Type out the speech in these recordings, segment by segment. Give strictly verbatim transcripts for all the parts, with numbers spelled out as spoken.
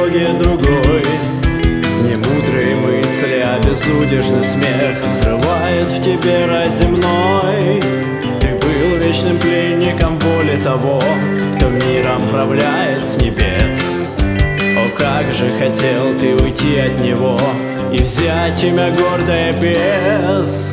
дороге другой. Немудрые мысли, а безудержный смех взрывает в тебе рай земной. Ты был вечным пленником воли того, кто миром правляет с небес. О, как же хотел ты уйти от него и взять имя гордое без.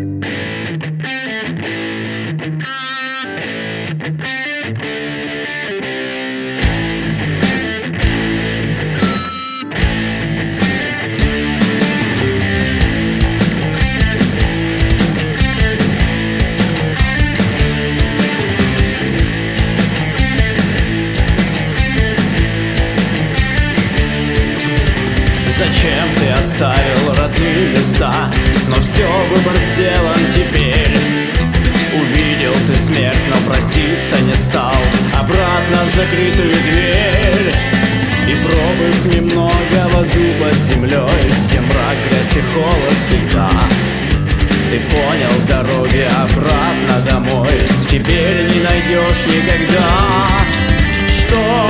Зачем ты оставил родные места? Но все, выбор сделан теперь. Увидел ты смерть, но проситься не стал обратно в закрытую дверь. И пробыв немного в аду под землей, где мрак, грязь и холод всегда, ты понял, дороги обратно домой теперь не найдешь никогда. Что?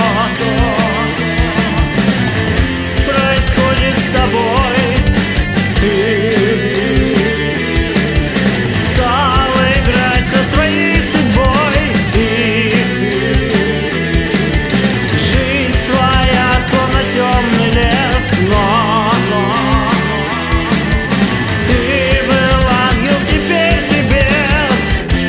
Происходит с тобой? Ты стал играть со своей судьбой, и жизнь твоя словно темный лес. Но ты был ангел, теперь ты бес.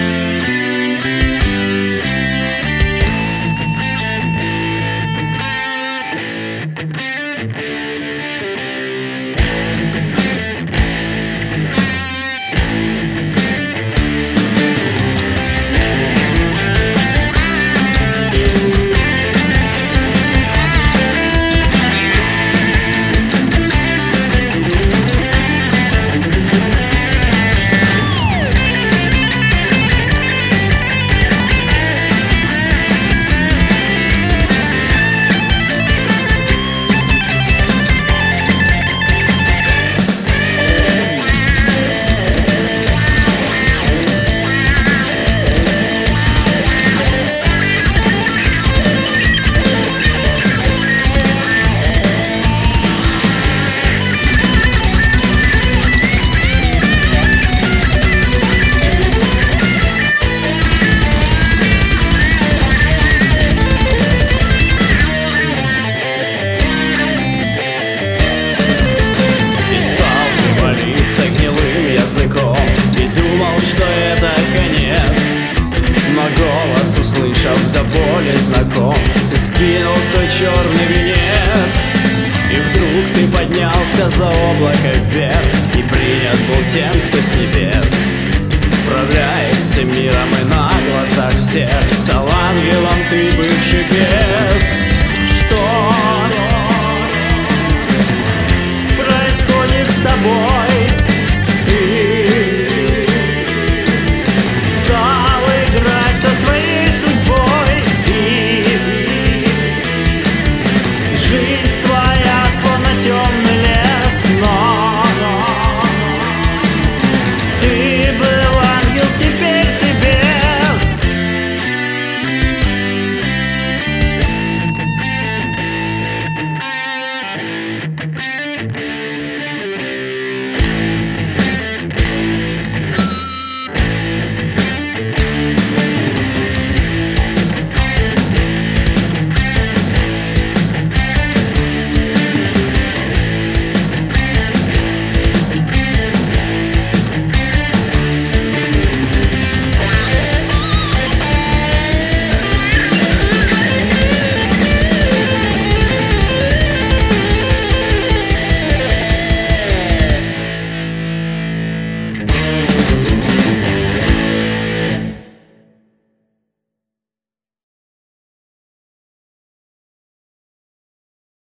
И думал, что это конец, но голос, услышав до боли знаком, ты скинул свой черный венец. И вдруг ты поднялся за облако вверх.